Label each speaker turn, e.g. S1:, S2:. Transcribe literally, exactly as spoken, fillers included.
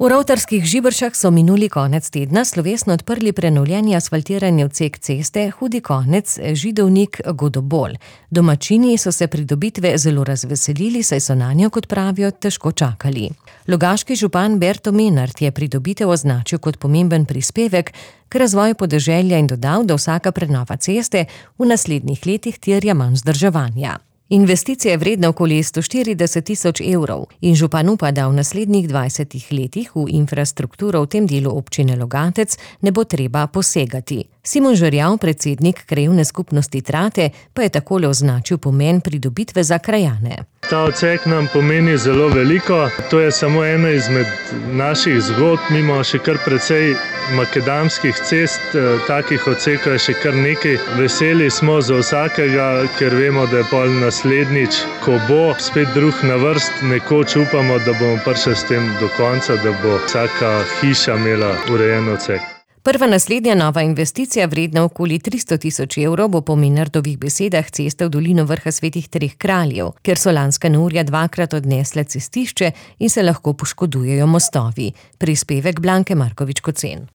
S1: V Rovtarskih Žiberšah so minuli konec tedna slovesno odprli prenovljeni asfaltirani odsek ceste Hudi konec Židovnik-Godobol. Domačini so se pridobitve zelo razveselili, saj so nanjo, kot pravijo, težko čakali. Logaški župan Berto Menart je pridobitev označil kot pomemben prispevek k razvoju podeželja in dodal, da vsaka prenova ceste v naslednjih letih terja manj vzdrževanja. Investicija je vredna okoli sto štirideset tisoč evrov in župan upa, da v naslednjih dvajsetih letih v infrastrukturo v tem delu občine Logatec ne bo treba posegati. Simon Žerjav, predsednik krajevne skupnosti Trate, pa je takole označil pomen pridobitve za krajane.
S2: Ta odsek nam pomeni zelo veliko. To je samo ena izmed naših zgodb. Mi imamo še kar precej makadamskih cest, takih odsekov je še kar nekaj. Veseli smo za vsakega, ker vemo, da je pol naslednjič, ko bo spet drug na vrst, nekoč upamo, da bomo prišli s tem do konca, da bo vsaka hiša imela urejen odsek.
S1: Prva naslednja nova investicija, vredna okoli tristo tisoč evrov, bo po Menartovih besedah cesta v dolino vrha Svetih treh kraljev, ker so lanska neurja dvakrat odnesla cestišče in se lahko poškodujejo mostovi. Prispevek Blanke Markovič Kocen.